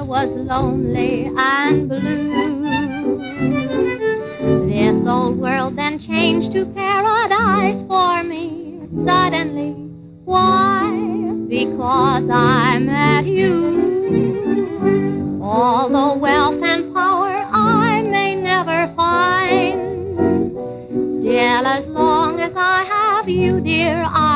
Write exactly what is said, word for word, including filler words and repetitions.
was lonely and blue. This old world then changed to paradise for me suddenly. Why? Because I met you. All the wealth and power I may never find, still as long as I have you, dear,